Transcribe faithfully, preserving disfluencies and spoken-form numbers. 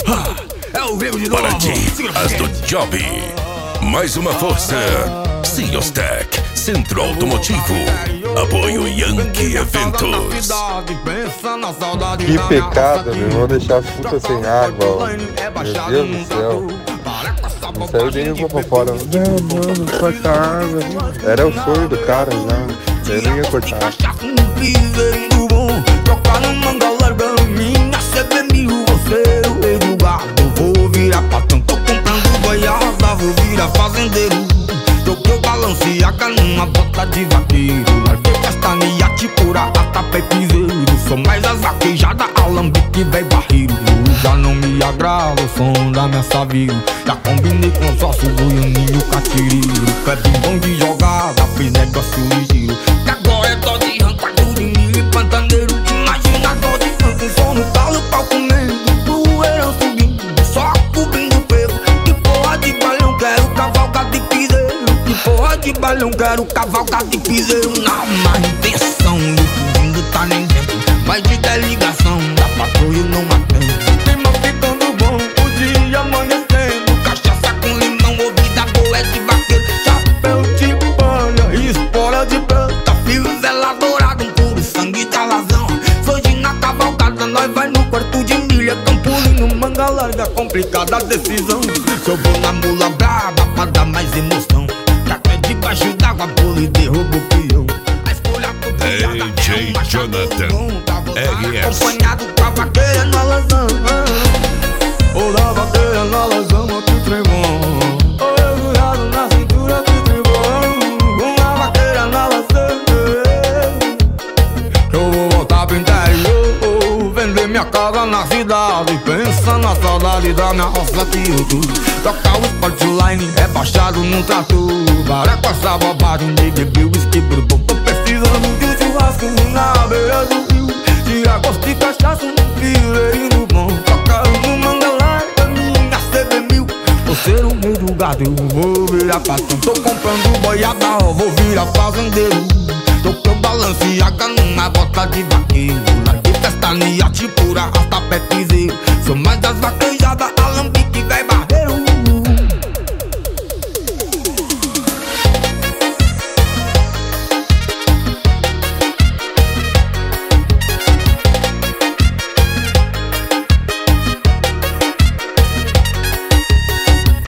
É o vivo de novo. Para ti, as do Job. Mais uma força. Siostec, Centro Automotivo. Apoio Yankee Eventos. Que pecado, meu. Vou deixar as putas sem água, ó. Meu Deus do céu. Não saiu nem água pra fora. Não, mano, corta a água. Era o sonho do cara já. Eu nem ia cortar. Tocar no manga larga minha, C B mil, você o rei do gado. Vou virar patrão, tô comprando goiaba. Vou virar fazendeiro. Toquei o Balenciaga numa bota de vaqueiro. Larguei castanha, tipura, atapa e piseiro. Sou mais as vaquejadas, alambique, véi barreiro. Já não me agrada o som da minha savio. Já combinei com os ossos do Ianinho Catirido. Pepe bom de jogada, fiz negócio ligeiro. Que agora é dó de ranca, de milho e pantaneiro. Imagina dó de ranca, um som no talo, pau comendo. Poeirão subindo, só cobrindo o ferro. Que porra de balão, quero cavalgar de piseiro. Que porra de balão, quero cavalgar de piseiro. Na má intenção, do fundo tá nem dentro. Mas de ligação, da patrulha não atende. Clima ficando bom, o dia amanhecendo. Cachaça com limão, ouvida boa é de vaqueiro. Chapéu de palha, espora de planta. Fio dourado, um puro sangue de alazão. Hoje na cavalgada, nós vai no quarto de milha. Campulinho, manga larga, complicada a decisão. Se eu vou na mula braba, pra dar mais emoção. Já que é debaixo d'água, pula e derruba o peão. A escolha D J Jonathan R S. Acompanhado com a vaqueira na lasanha. Ou da vaqueira na lasanha, que trem bom. Ou eu jurado na cintura, que trem bom. Uma vaqueira na lasanha. Eu vou voltar pro interior, vender minha casa na cidade. Pensa na saudade da minha roça que eu tô. Tocar o Sportline, rebaixado num trator. Para com essa bobagem de beber whisky bourbon. Tô precisando de um churrasco na beira do rio. Tirar gosto de cachaça num fileirinho bom. Tocar no manga larga, minha C B mil. Vou ser o rei do gado, eu vou virar patrão. Tô comprando boiada, ó, vou virar fazendeiro. Toquei o Balenciaga numa bota de vaqueiro. Larguei castanha, tipura, hasta pé piseiro. Sou mais das vaquejadas, alambique,